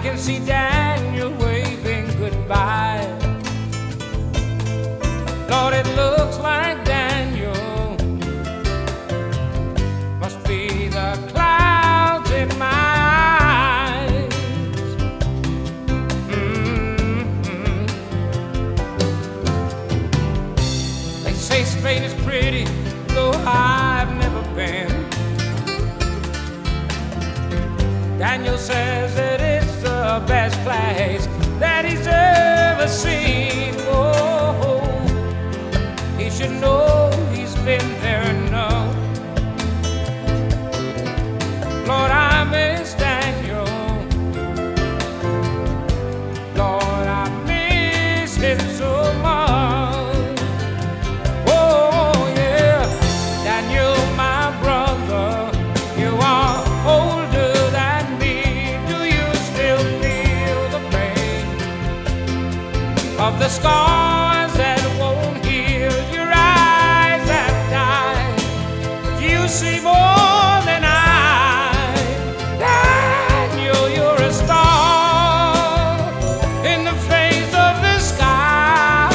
can see Daniel waving goodbye. Lord, it looks like Daniel must be the clouds in my eyes. They say Spain is pretty, though I've never been. Daniel says that it's the best place that he's ever seen. Oh, he should know he's been there enough. Lord, I miss Daniel. Lord, I miss him so much. Oh, yeah. Daniel, my brother, you are older than me. Do you still feel the pain of the scars that won't heal? Your eyes have died, but you see more than I. Daniel, you're a star in the face of the sky.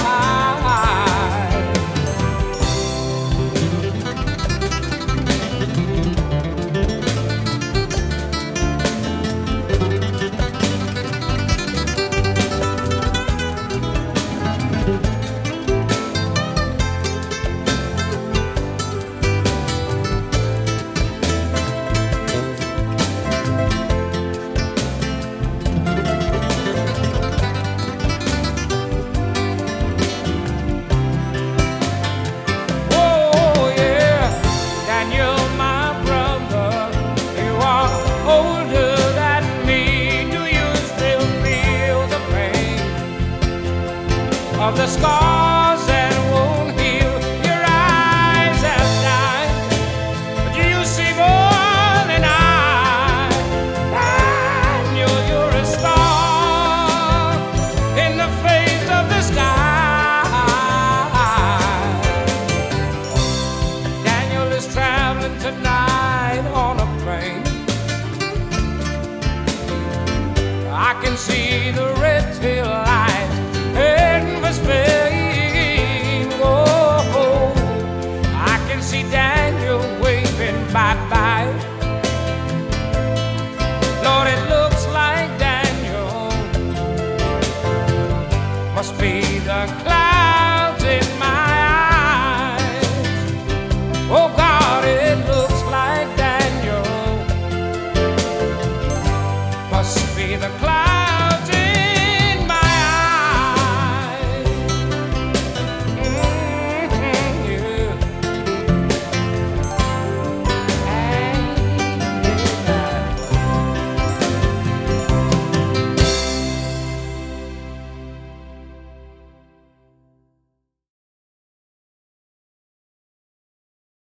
Of the scars that won't heal, your eyes have died, but you see more than I. Daniel, you're a star in the face of the sky. Daniel is traveling tonight on a plane. I can see the red tail